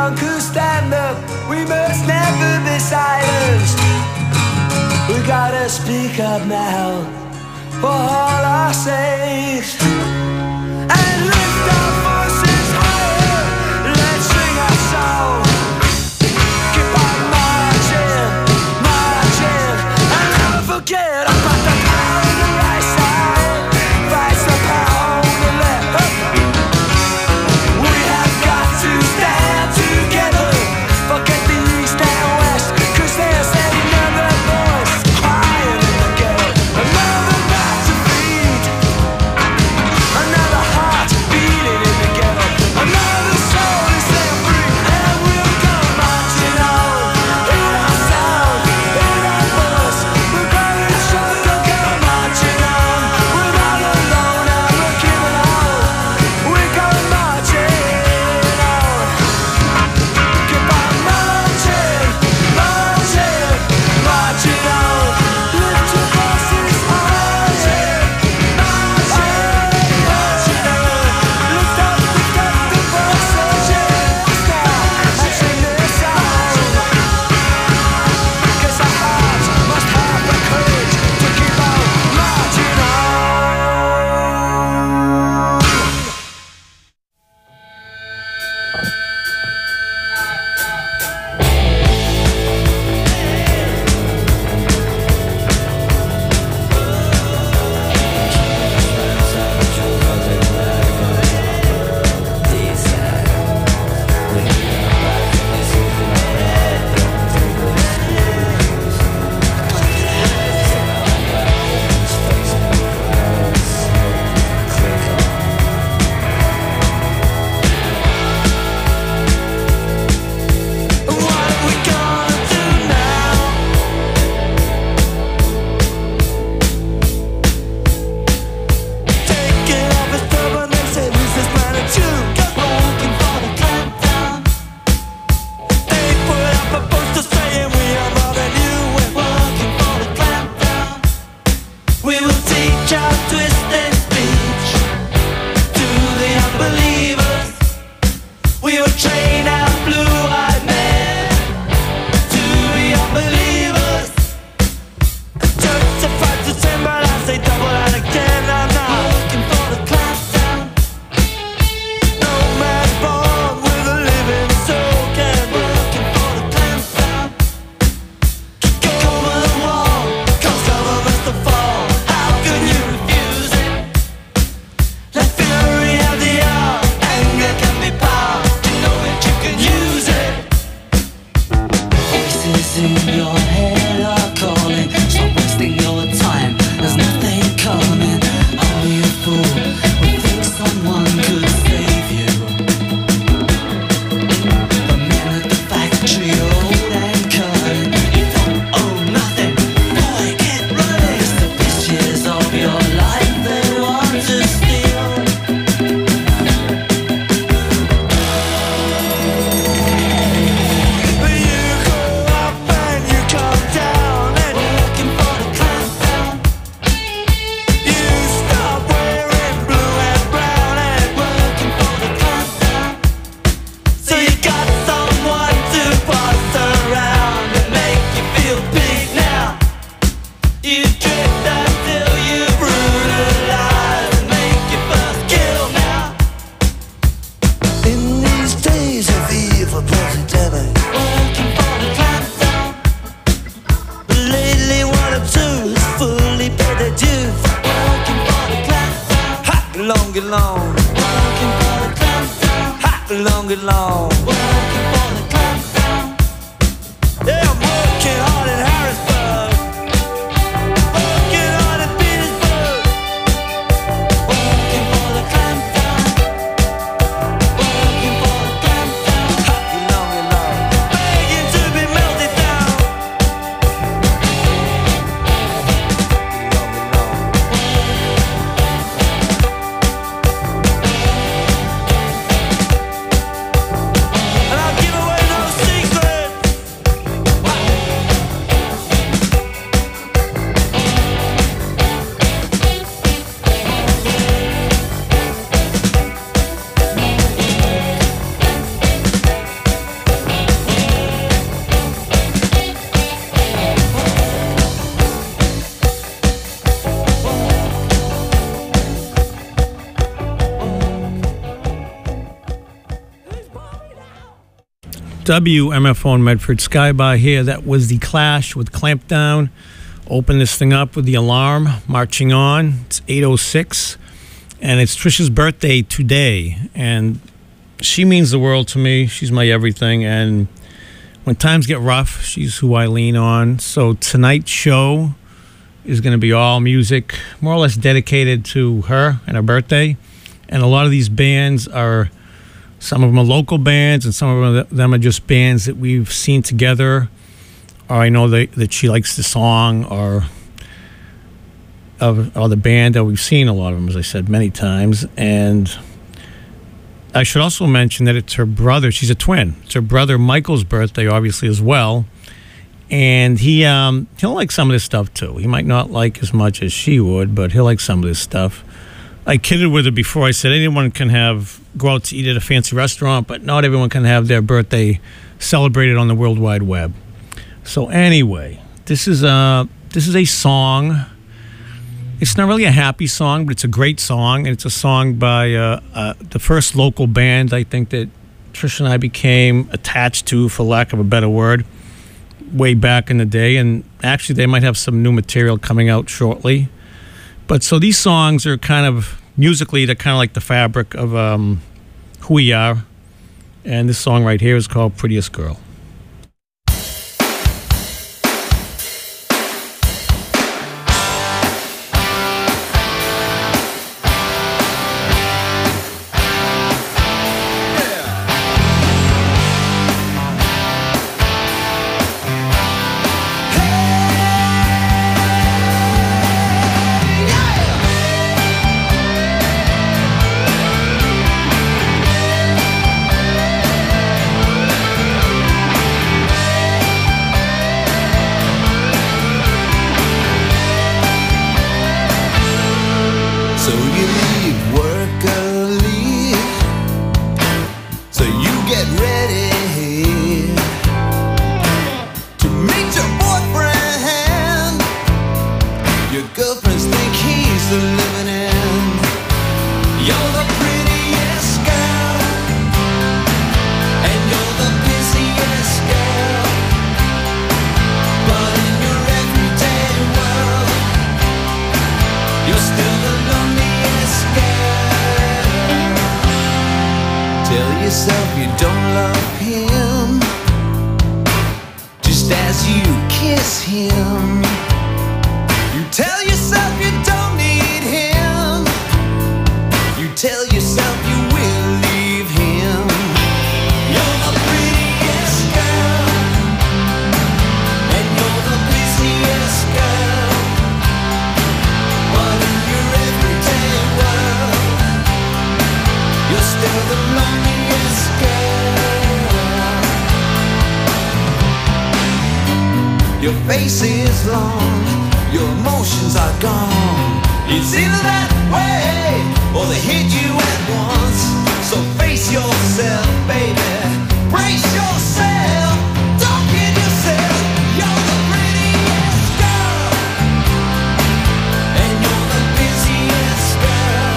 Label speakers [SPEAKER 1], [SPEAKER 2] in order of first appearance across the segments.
[SPEAKER 1] one could stand up. We must never be silenced. We gotta speak up now, for all our sakes, and lift our voices higher. Let's sing our song. Keep on marching, marching, and never forget about the power on the right side. Fights the power on the left. We have got to stand together. Forget the east and west, 'cause they're setting another voice crying in the ghetto. Another mouth to feed, another heart beating in the ghetto. Another soul is set free, and we'll go marching on. In our sound, in our voice, we're going to go marching on. We're not alone and we're giving out. We're going marching on. Keep on marching, marching, marching on. Lift your voices higher. Marching, marching on. Lift up the voices, yeah. And sing this song. 'Cause our hearts must have the courage to keep on marching on. What we gonna do now? Taking off his turban and say, "Who's this planet you?" Working for the clampdown. They put up a poster saying we are more than you. We're working for the clampdown. We will teach our twisted speech to the unbelievers. We will train our blue-eyed men to the unbelievers. Justified to sin, but I say double and again. I'm not working for the clampdown. No man born with a living soul can working for the clampdown. Go over the wall, 'cause government's to fall. How can you refuse it? Let fury have the hour, anger can be power. You know that you can use it. Voices in your head are calling. Stop wasting your time, there's nothing coming. Are you a fool who thinks someone could save you? The men at the factory are old and cutting. You don't own nothing, boy, get running. It's the pictures of your life they want to steal. You go up and you come down, and working for the clampdown. You stop wearing blue and brown, and working for the clampdown. So you got someone to boss around and make you feel big now. You drift until you brutalize and make your first kill now. In these days of evil pandemic, working for the clampdown. Lately one or two is fully paid their dues. Working for the clampdown. Hot long and long. Working for the clampdown. Hot long and long. Working for the clampdown. Yeah, I'm working hard in Harrisburg. Working hard in Petersburg. Working for the clampdown. Working for the clampdown. Hot long and long. Begging to be melted down. And I
[SPEAKER 2] WMFO in Medford, Sky Bar here. That was The Clash with Clamp Down. Open this thing up with The Alarm, Marching On. It's 8:06, and it's Trisha's birthday today, and she means the world to me. She's my everything, and when times get rough, she's who I lean on. So tonight's show is going to be all music, more or less dedicated to her and her birthday, and a lot of these bands are... Some of them are local bands, and some of them are just bands that we've seen together, or I know that she likes the song, or the band that we've seen a lot of them, as I said, many times. And I should also mention that it's her brother. She's a twin. It's her brother Michael's birthday, obviously, as well. And he'll like some of this stuff, too. He might not like as much as she would, but he'll like some of this stuff. I kidded with her before. I said anyone can go out to eat at a fancy restaurant, but not everyone can have their birthday celebrated on the World Wide Web. So anyway, this is a song. It's not really a happy song, but it's a great song, and it's a song by the first local band I think that Trish and I became attached to, for lack of a better word, way back in the day. And actually, they might have some new material coming out shortly. But so these songs are kind of, musically, they're kind of like the fabric of who we are. And this song right here is called Prettiest Girl.
[SPEAKER 1] Your face is long, your emotions are gone. It's either that way, or they hit you at once. So face yourself, baby, brace yourself. Don't kid yourself, you're the prettiest girl, and you're the busiest girl.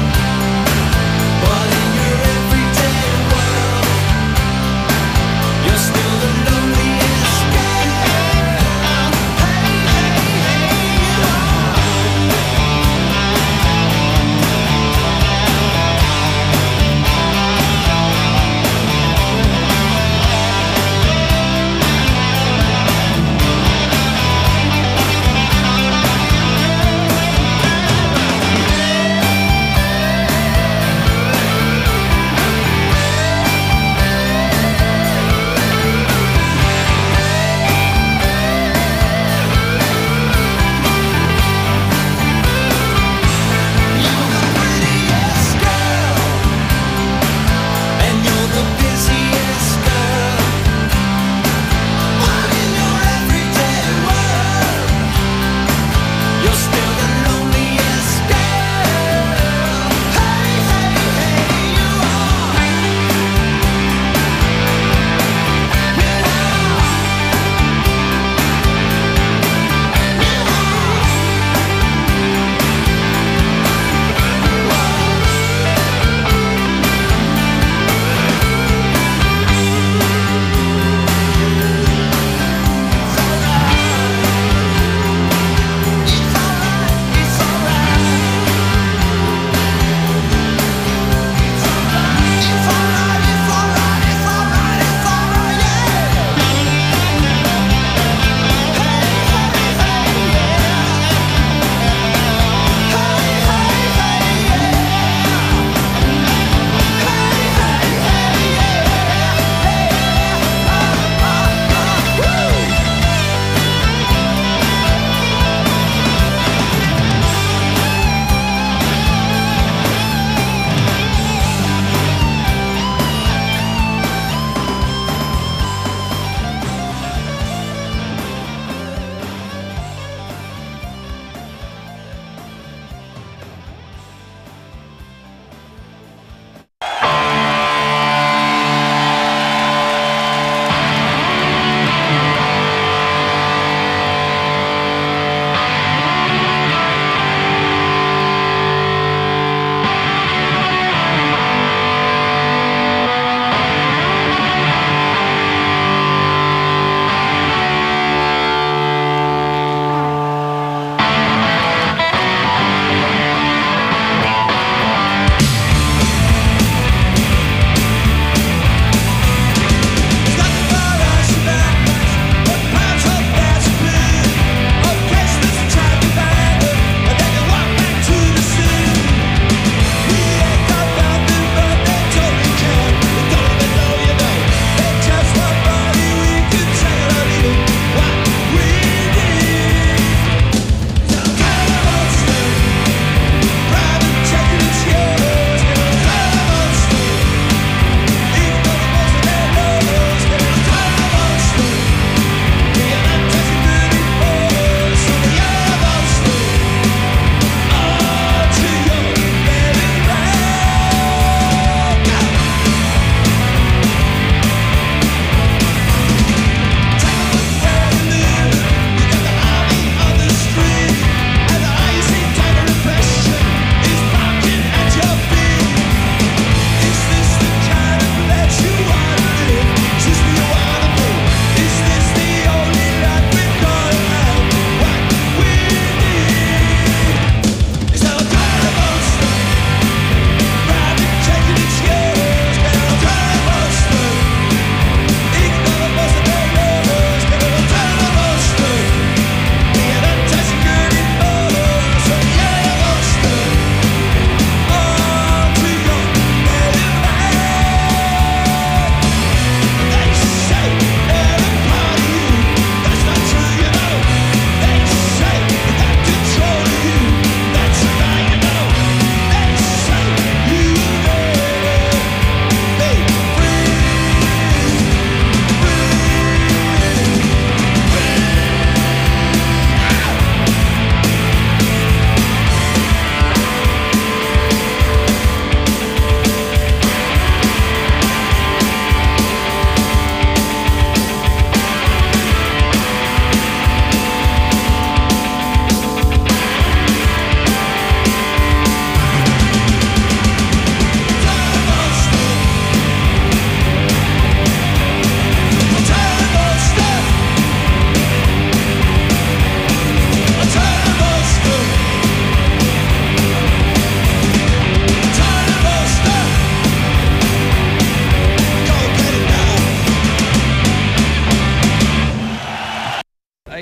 [SPEAKER 1] But in your everyday world, you're still the loneliest girl.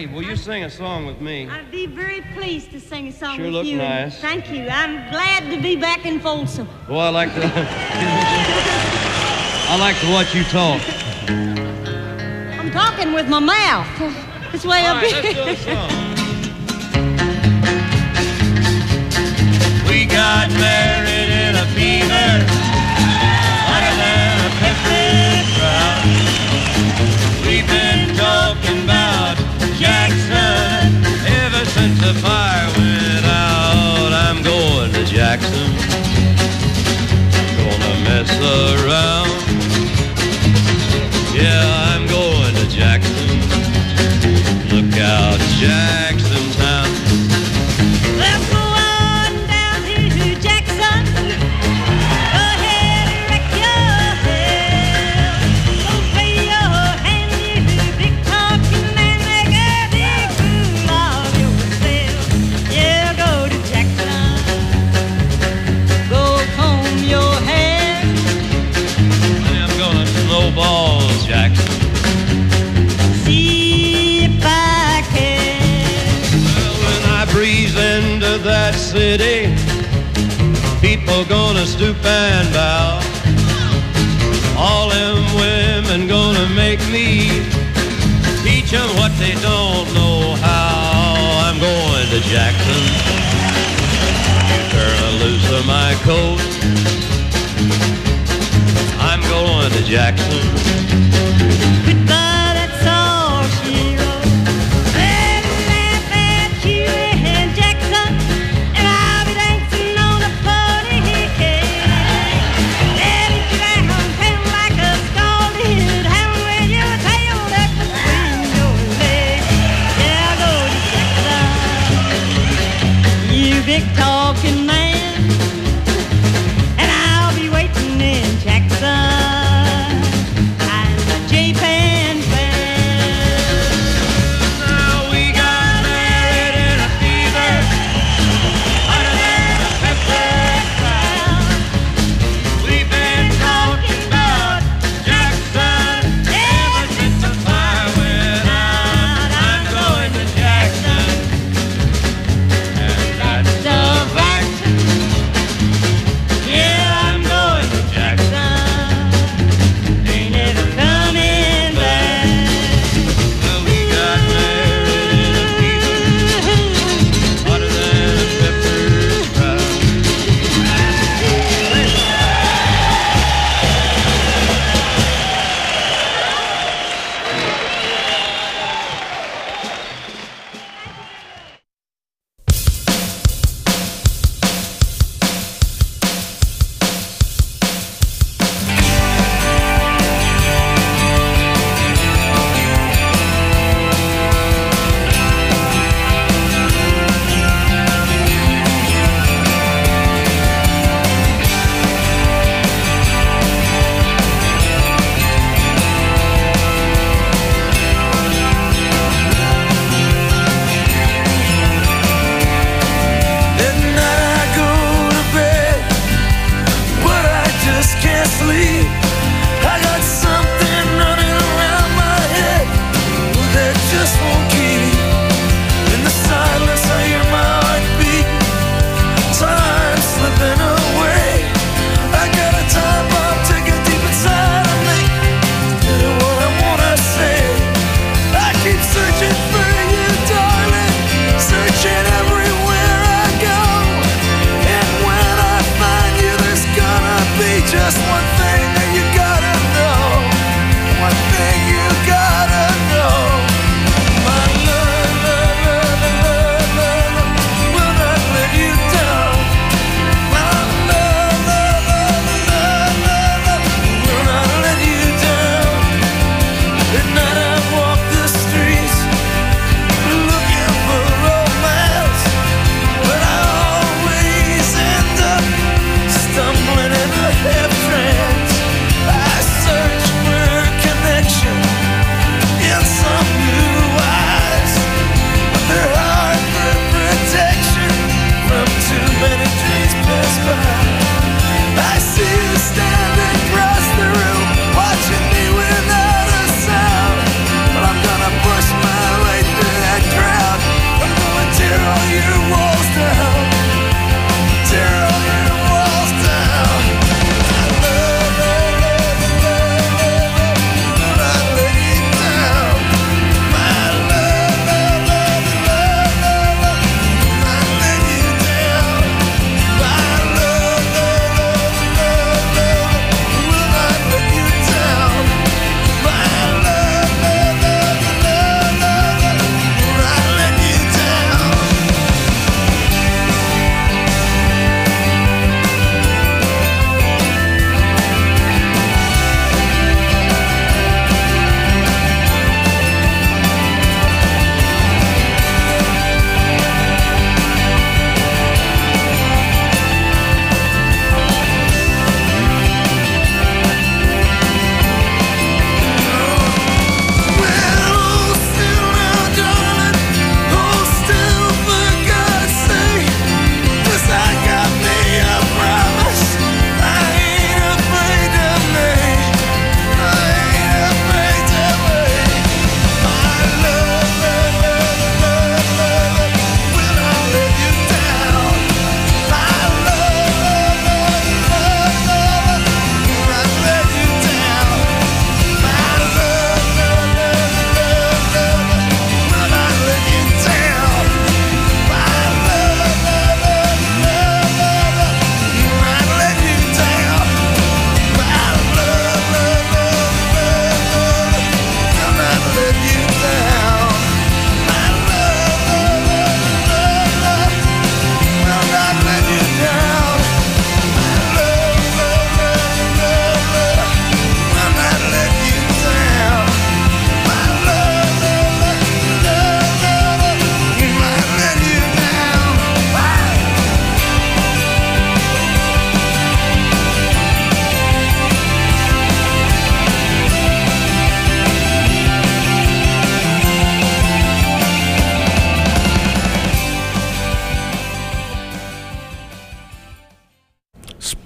[SPEAKER 3] Hey, will you sing a song with me?
[SPEAKER 4] I'd be very pleased to sing a song
[SPEAKER 3] Sure
[SPEAKER 4] with
[SPEAKER 3] look
[SPEAKER 4] you.
[SPEAKER 3] nice.
[SPEAKER 4] Thank you. I'm glad to be back in Folsom.
[SPEAKER 3] Well, I like to. I like to watch you talk.
[SPEAKER 4] I'm talking with my mouth. This way
[SPEAKER 3] All
[SPEAKER 4] up
[SPEAKER 3] right,
[SPEAKER 4] here.
[SPEAKER 3] let's do a song. We got married in a fever, hotter than a pepper crowd. We've been talking about Jackson ever since the fire went out. I'm going to Jackson, gonna mess around. Yeah, I'm going to Jackson. Look out, Jackson Town.
[SPEAKER 4] Let's go on down to Jackson. Go ahead and wreck yourself. Go play your hand, you big talking man. Make a big fool of yourself. Yeah, go to Jackson. Go comb your hair.
[SPEAKER 3] I'm gonna snowball Jackson.
[SPEAKER 4] See if I can.
[SPEAKER 3] Well, when I breeze into that city, people gonna stoop and bow. All them women gonna make me teach them what they don't know how. I'm going to Jackson. You turn loose of my coat. I'm going to Jackson.
[SPEAKER 4] Goodbye, that's all she wrote. Let me laugh at you in Jackson, and I'll be dancing on a pony cake. Let it drag on town like a scalded hound with your tail tucked between your legs. Yeah, go to Jackson, you big talking man, and I'll be waiting in Jackson. I'm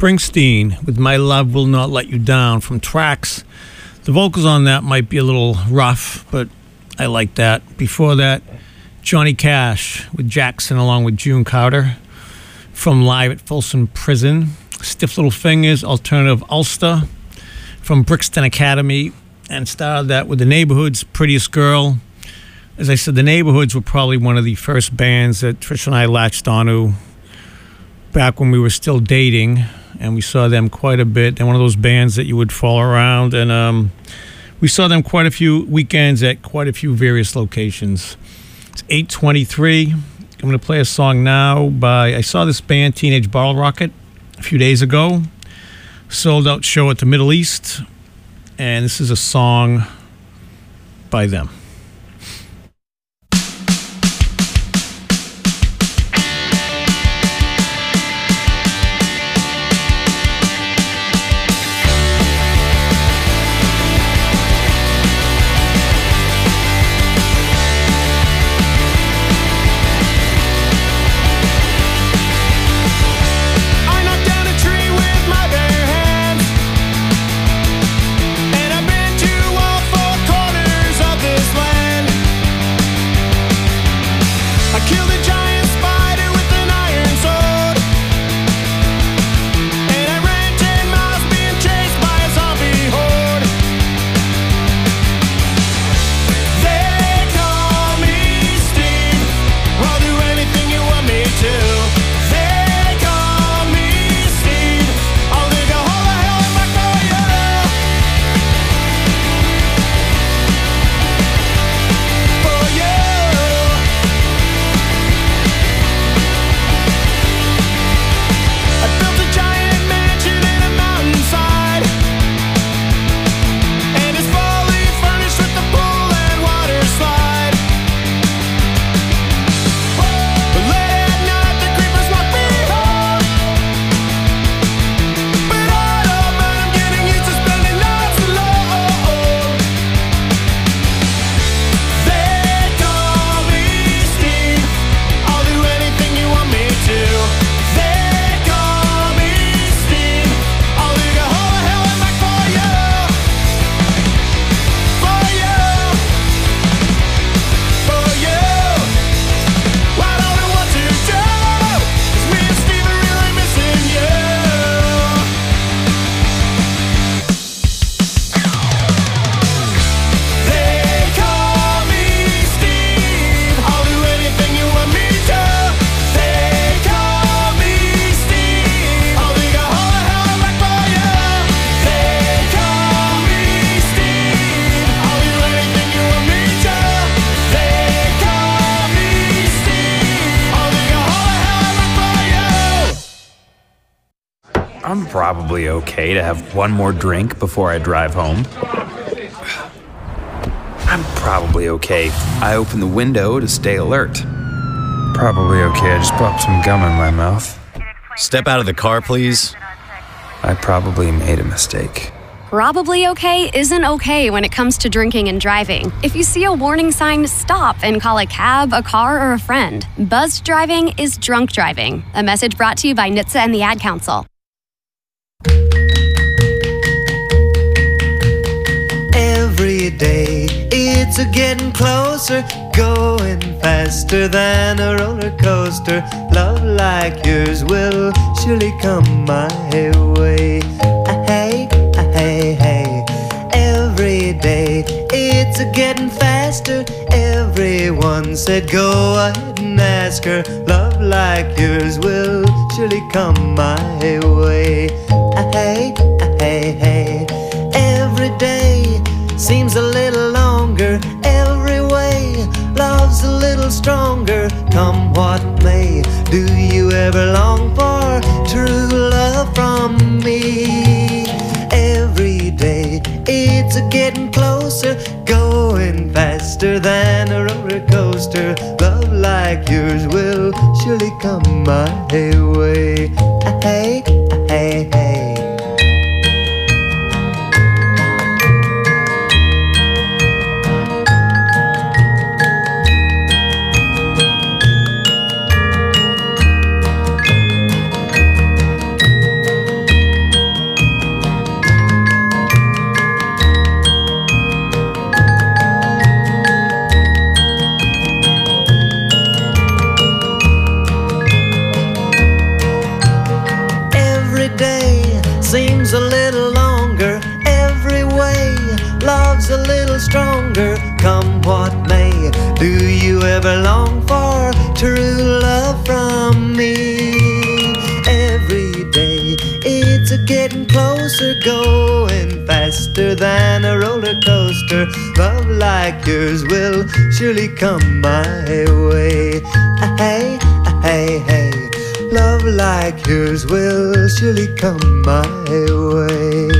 [SPEAKER 2] Springsteen with My Love Will Not Let You Down from Tracks. The vocals on that might be a little rough, but I like that. Before that, Johnny Cash with Jackson along with June Carter from Live at Folsom Prison. Stiff Little Fingers, Alternative Ulster from Brixton Academy, and started that with The Neighborhoods, Prettiest Girl. As I said, The Neighborhoods were probably one of the first bands that Trish and I latched onto back when we were still dating, and we saw them quite a bit. They're one of those bands that you would follow around, and we saw them quite a few weekends at quite a few various locations. It's 8:23. I'm going to play a song now I saw this band, Teenage Bottle Rocket, a few days ago. Sold out show at the Middle East, and this is a song by them.
[SPEAKER 5] I'm probably okay to have one more drink before I drive home. I'm probably okay. I open the window to stay alert. Probably okay. I just popped some gum in my mouth.
[SPEAKER 6] Step out of the car, please.
[SPEAKER 5] I probably made a mistake.
[SPEAKER 7] Probably okay isn't okay when it comes to drinking and driving. If you see a warning sign, stop and call a cab, a car, or a friend. Buzzed driving is drunk driving. A message brought to you by NHTSA and the Ad Council.
[SPEAKER 1] Every day it's a getting closer, going faster than a roller coaster. Love like yours will surely come my way. Hey, hey, hey. Every day it's a getting faster. Everyone said go ahead and ask her. Love like yours will surely come my way. Hey, hey, hey. Every day seems a little longer. Every way love's a little stronger. Come what may, do you ever long for true love from me? Every day it's a getting closer, going faster than a roller coaster. Love like yours will surely come my way. Hey, hey, hey. stronger, come what may. Do you ever long for true love from me? Every day it's a getting closer, going faster than a roller coaster. Love like yours will surely come my way. Hey, hey, hey. Love like yours will surely come my way.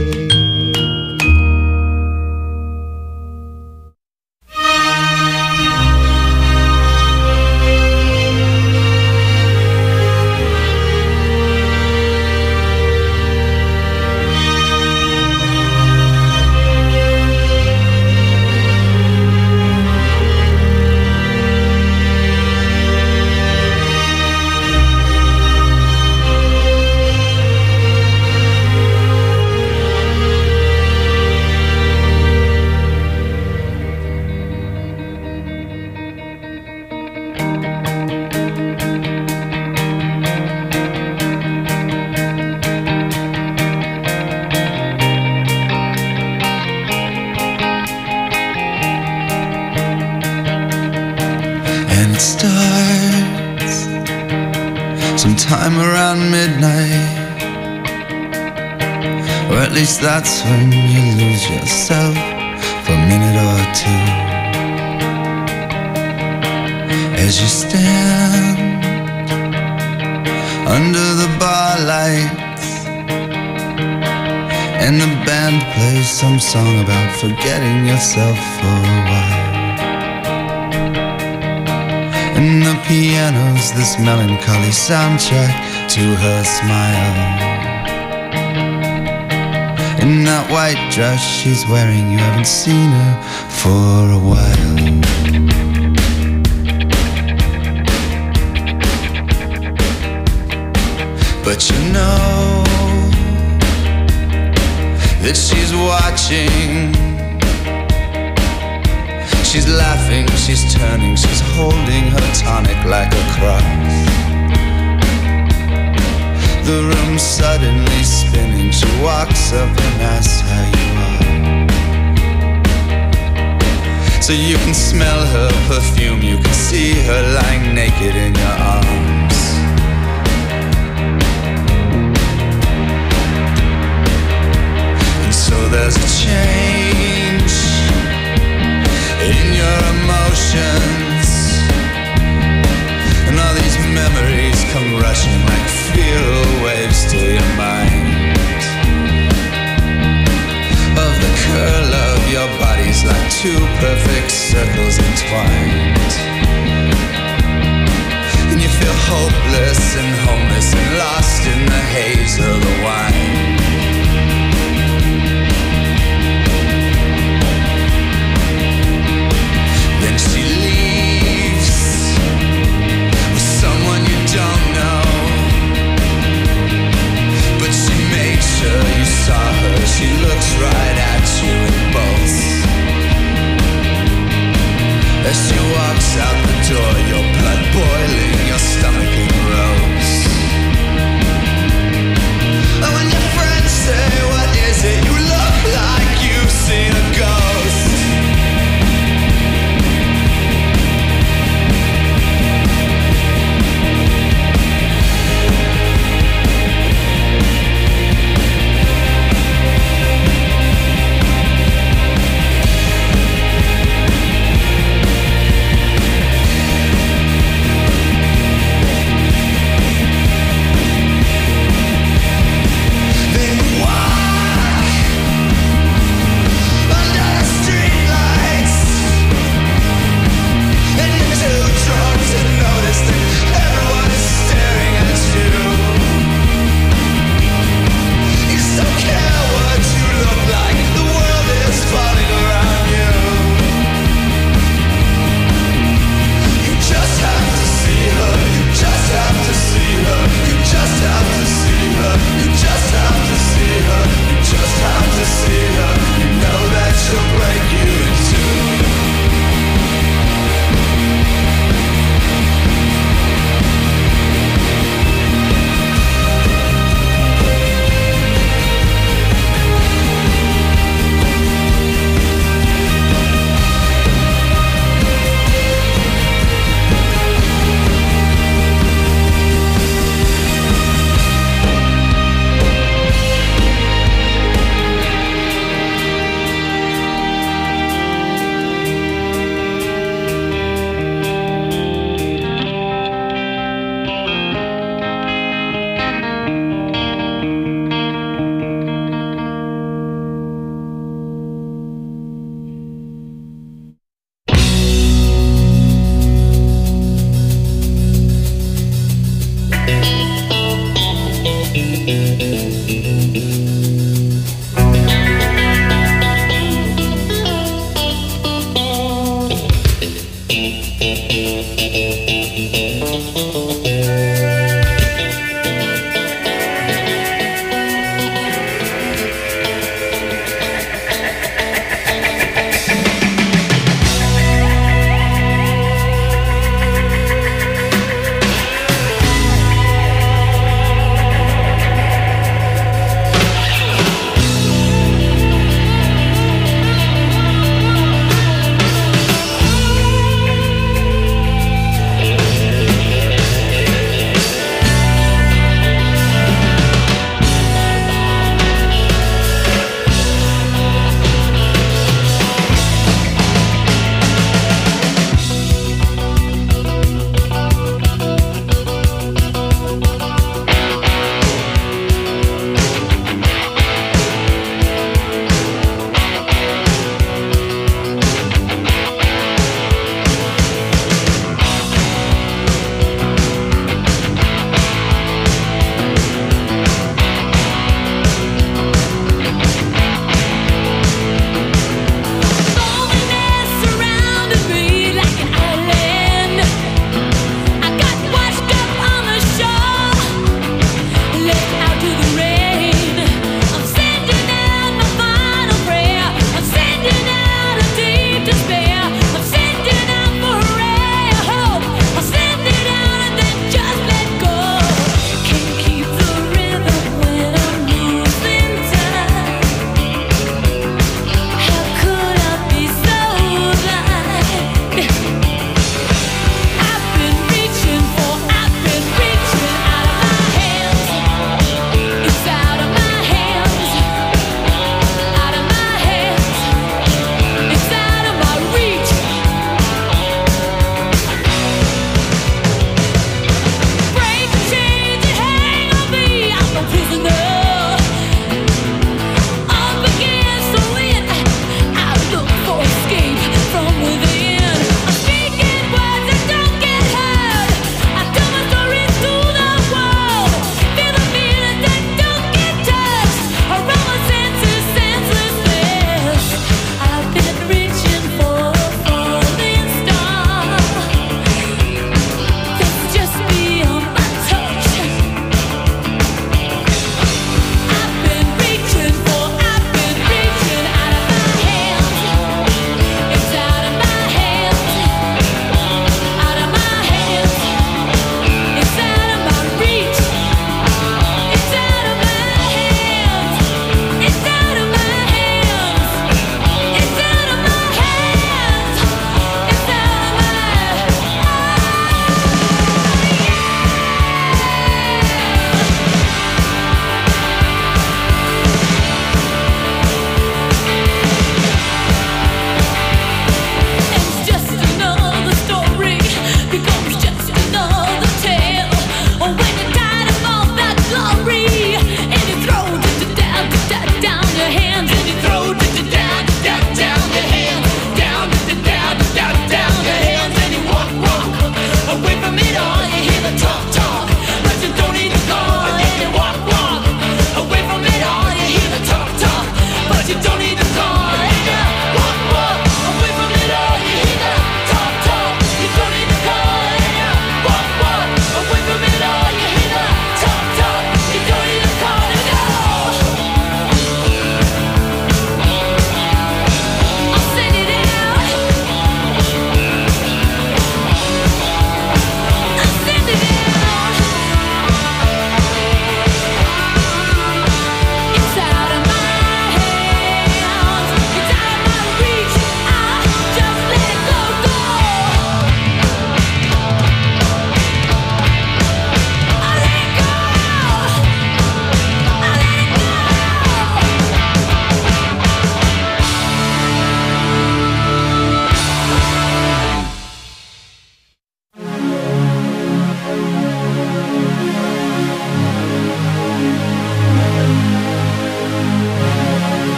[SPEAKER 8] Sometime around midnight, or at least that's when you lose yourself for a minute or two. As you stand under the bar lights and the band plays some song about forgetting yourself for a while. And the piano's this melancholy soundtrack to her smile. In that white dress she's wearing, you haven't seen her for a while. But you know that she's watching. She's laughing, she's turning, she's holding her tonic like a cross. The room's suddenly spinning, she walks up and asks how you are. So you can smell her perfume, you can see her lying naked in your arms. And so there's a change in your emotions, and all these memories come rushing like feral waves to your mind. Of the curl of your bodies like two perfect circles entwined. And you feel hopeless and homeless and lost in the haze of the wine. Then she leaves with someone you don't know, but she made sure you saw her. She looks right at you in both. As she walks out the door, your blood boiling, your stomach in rows. And when your friends say, what is it? You look like you've seen a ghost.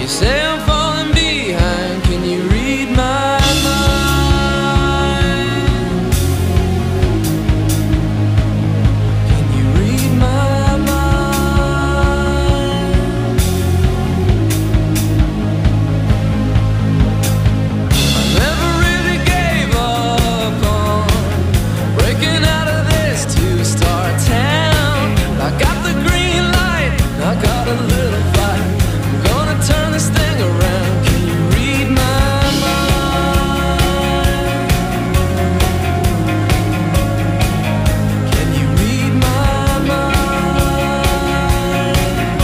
[SPEAKER 8] You say I'm falling behind. Can you read my mind? Can you read my mind? I never really gave up on breaking out of this two-star town. I got the green light, I got a little fight. I'm gonna turn this thing around. Can you read my mind? Can you read my mind?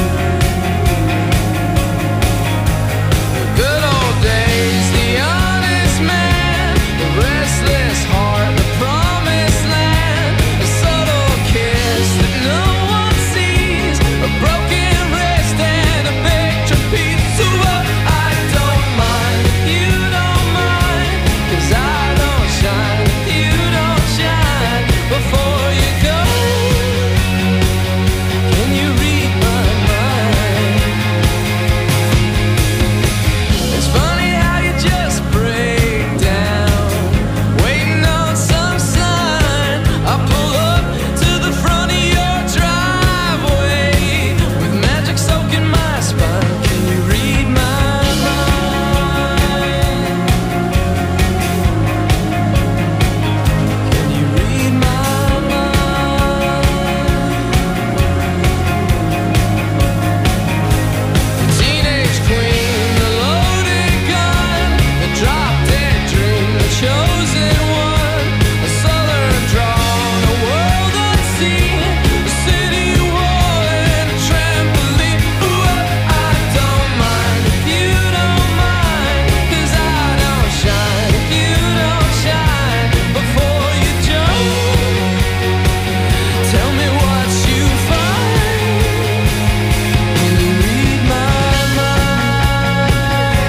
[SPEAKER 8] The good old days, the honest man, the restless heart, the promised land, a subtle kiss that no one sees, a broken wrist and a big trapeze. So what? I don't mind if you don't mind, 'cause I don't shine if you don't shine. Before you go, can you read my mind? It's funny how you just break down, waiting on some sign. I pull up to the front of your driveway with magic soaking my spine. Can you read my mind? Can you read my mind? The teenage queen, the loaded gun, the drop-dead dream, the chosen one, a southern drawn, a world unseen, a city wall and a trampoline. Ooh, I don't mind if you don't mind, 'cause I don't shine if you don't shine. Before you jump, tell me what you find. Can you read my mind?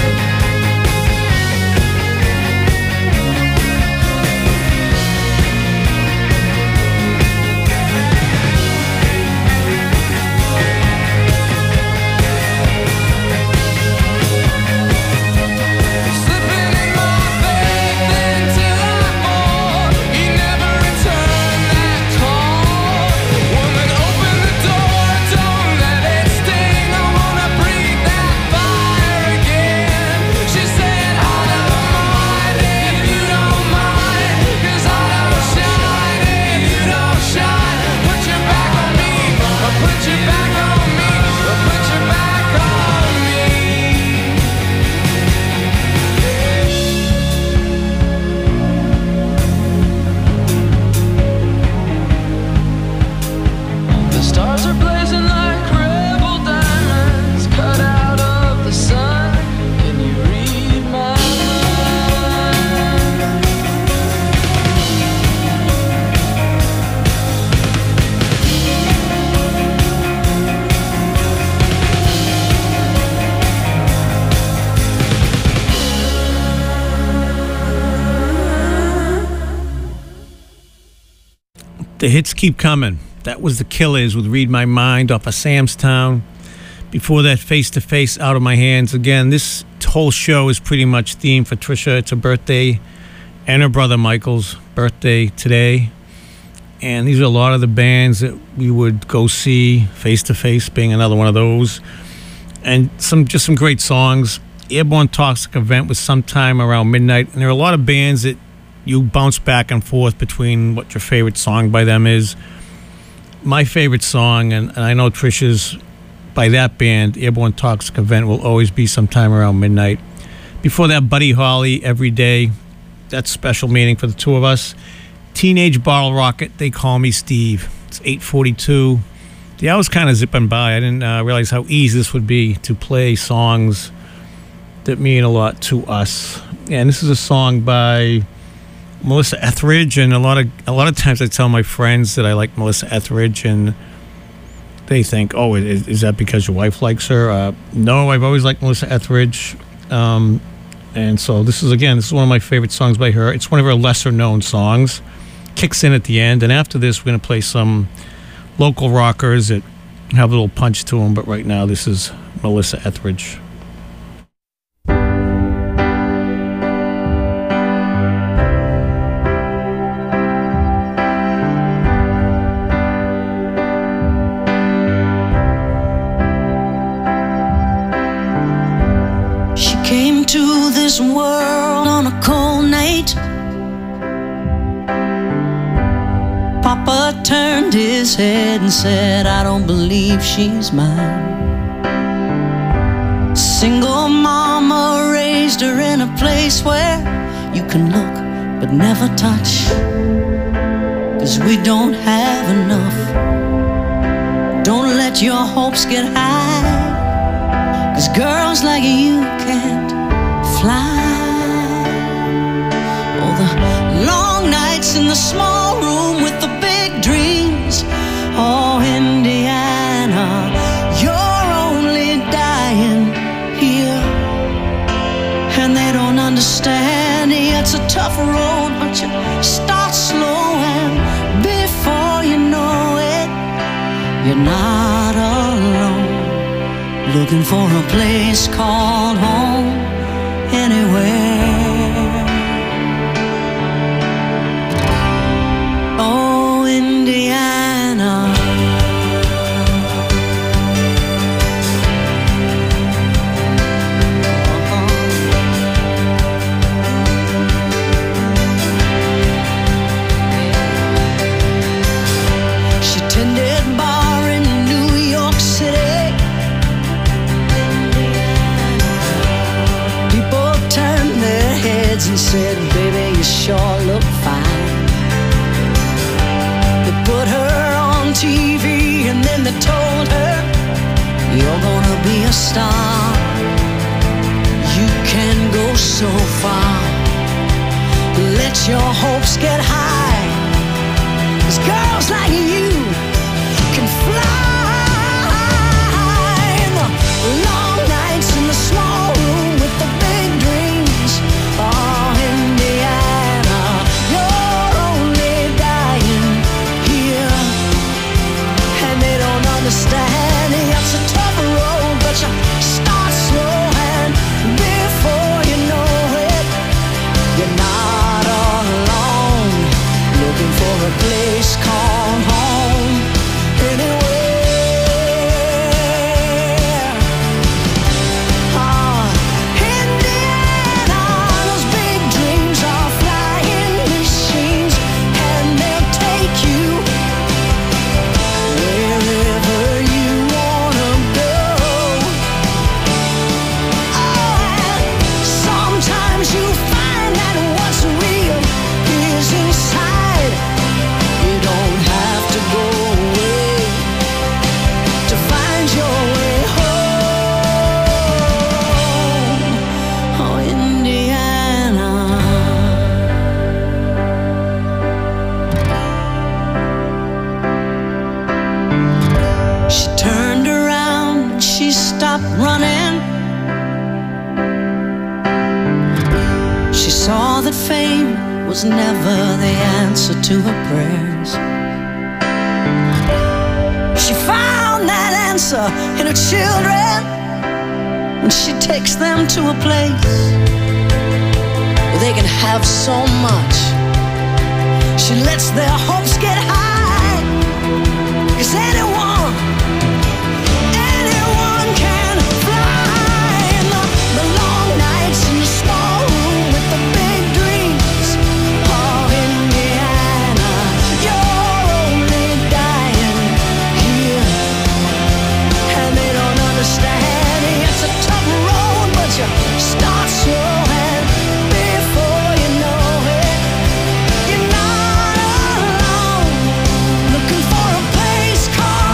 [SPEAKER 8] Slipping in my faith until I'm bored. You never return that call. Woman, open the door, don't let it sting. I wanna breathe that fire again. She said, I don't mind if you don't mind, 'cause I don't shine if you don't shine. Put your back on me, or put your back on me, or put your back on me. The stars are blazing like rebel diamonds cut out of the sun. Can you read my mind?
[SPEAKER 2] The hits keep coming. That was the Killers with Read My Mind off of Sam's Town. Before that, Face to Face, Out of My Hands. Again, this whole show is pretty much themed for Trisha. It's her birthday and her brother Michael's birthday today. And these are a lot of the bands that we would go see, Face to Face being another one of those. And some great songs. Airborne Toxic Event was sometime around midnight. And there are a lot of bands that you bounce back and forth between what your favorite song by them is. My favorite song, and I know Trisha's by that band, Airborne Toxic Event, will always be sometime around midnight. Before that, Buddy Holly, Every Day. That's special meaning for the two of us. Teenage Bottle Rocket, They Call Me Steve. It's 8:42. The hour's kind of zipping by. I didn't realize how easy this would be to play songs that mean a lot to us. And this is a song by Melissa Etheridge, and a lot of times I tell my friends that I like Melissa Etheridge, and they think, "Oh, is that because your wife likes her?" No, I've always liked Melissa Etheridge, and so this is one of my favorite songs by her. It's one of her lesser-known songs. Kicks in at the end, and after this, we're going to play some local rockers that have a little punch to them. But right now, this is Melissa Etheridge.
[SPEAKER 9] this world on a cold night. Papa turned his head and said, I don't believe she's mine. Single mama raised her in a place where you can look but never touch, 'cause we don't have enough. Don't let your hopes get high, 'cause girls like you can't fly. Oh, the long nights in the small room with the big dreams. Oh, Indiana, you're only dying here. And they don't understand, it's a tough road, but you start slow, and before you know it, you're not alone. Looking for a place called home anywhere. Oh, Indiana. She tended bar in New York City. People turned their heads and said, baby, you sure look fine. They put her on TV and then they told her, you're gonna be a star. You can go so far. Let your hopes get high, 'cause girls like you can fly. In the long nights in the small room with the big dreams. Oh, Indiana, you're only dying here. And they don't understand, it's a tough road, but you start slow, and before you know it, you're not alone. Looking for a place called home anywhere. Ah, Indiana, those big dreams are flying machines, and they'll take you wherever you wanna go. Oh, and sometimes you find that what's real is inside. You don't have to go away to find your way home. Oh, Indiana. She turned around and she stopped running. She saw that fame was never the answer to her prayers. She found that answer in her children, when she takes them to a place where they can have so much. She lets their hopes get high, 'cause anyone can fly. In the long nights in the small room with the big dreams. Oh, Indiana, you're only dying here. And they don't understand, it's a tough road, but you start slow, and before you know it, you're not alone. Looking for a place called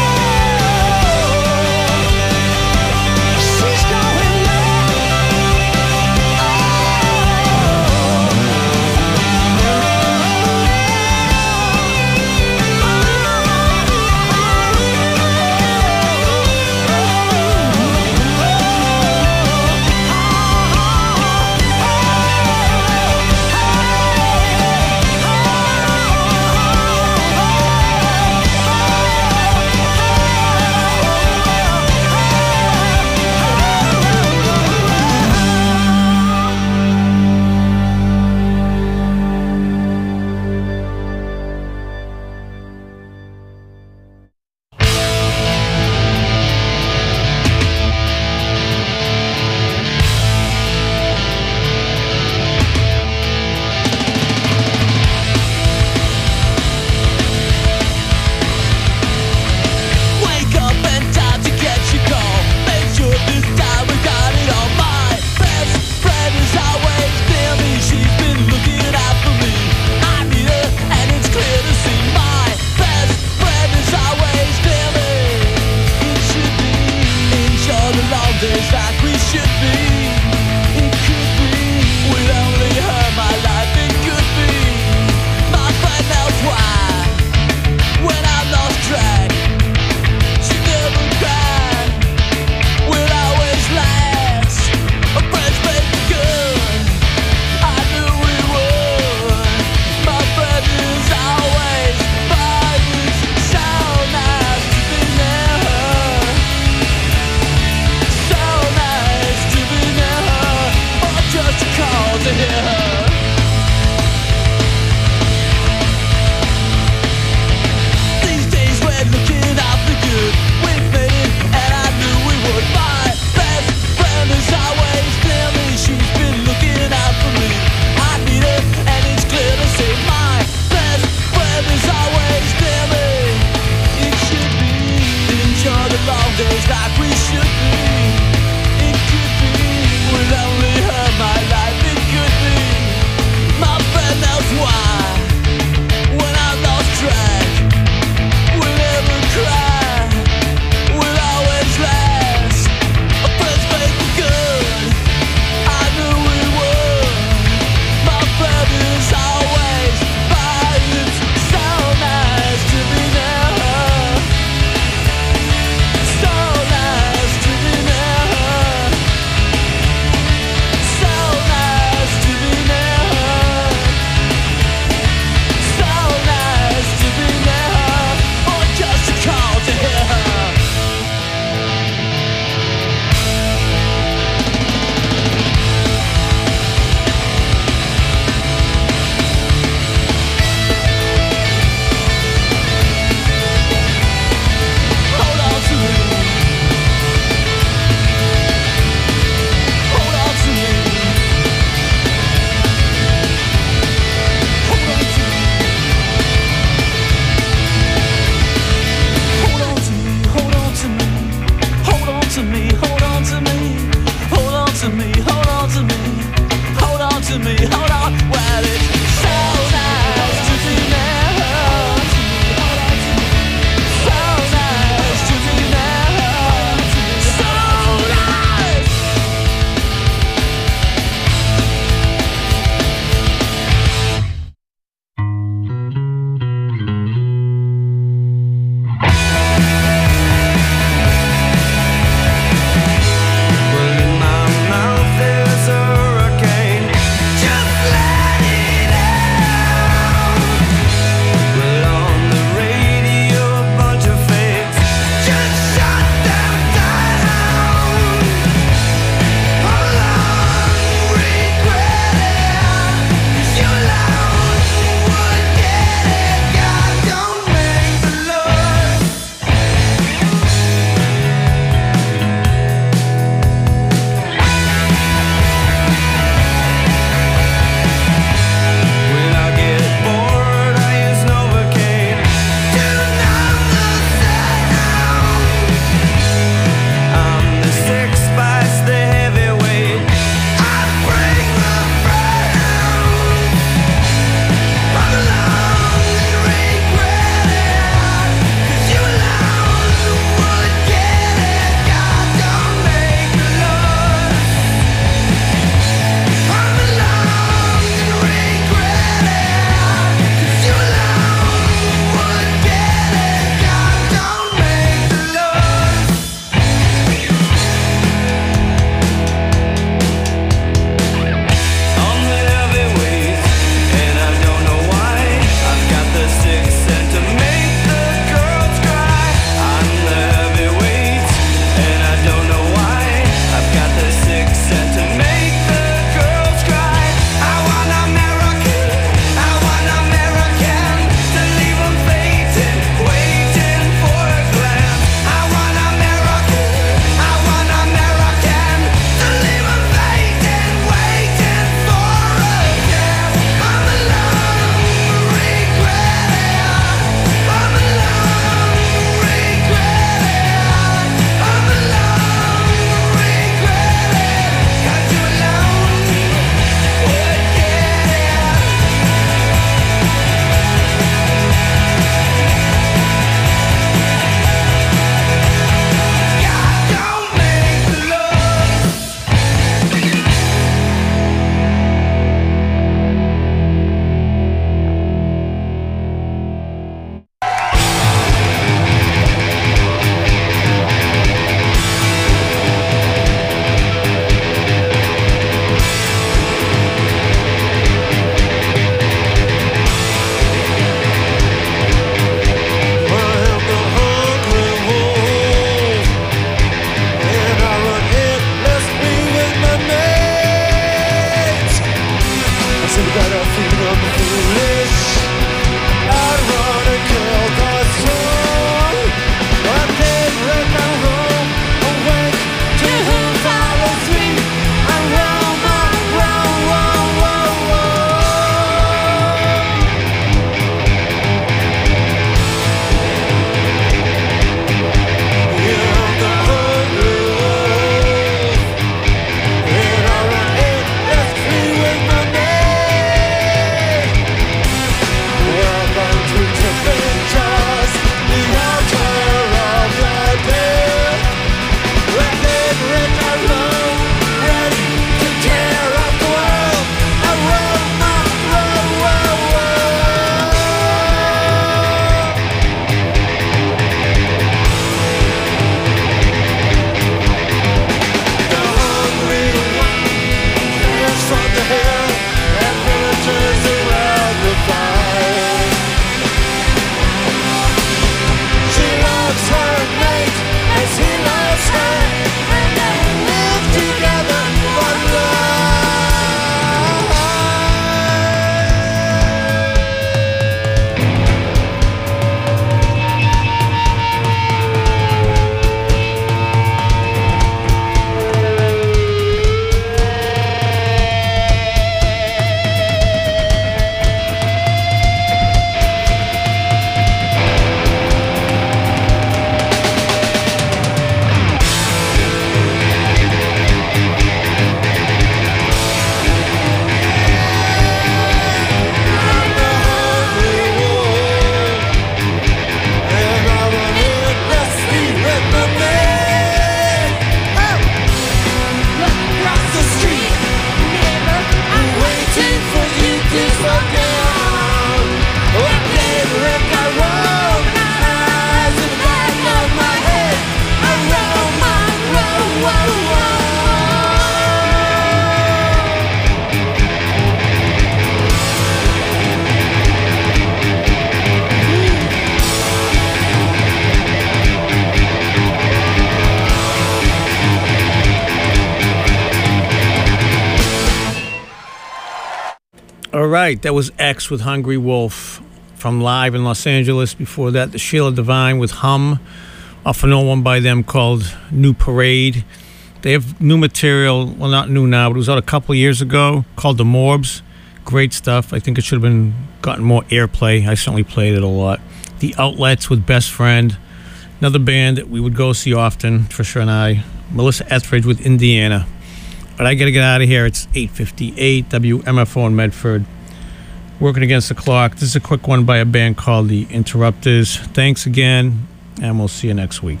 [SPEAKER 2] All right, that was X with Hungry Wolf from Live in Los Angeles. Before that, the Sheila Divine with Hum, off an old one by them called New Parade. They have new material, well, not new now, but it was out a couple of years ago, called The Morbs. Great stuff. I think it should have been gotten more airplay. I certainly played it a lot. The Outlets with Best Friend, another band that we would go see often, Trisha and I. Melissa Etheridge with Indiana. But I got to get out of here. It's 8:58, WMFO in Medford. Working against the clock. This is a quick one by a band called The Interrupters. Thanks again, and we'll see you next week.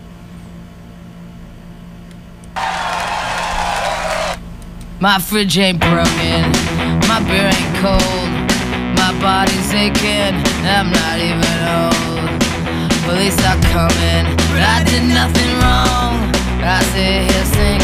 [SPEAKER 10] My fridge ain't broken, my beer ain't cold, my body's aching, I'm not even old. Police are coming, but I did nothing wrong. I sit here singing.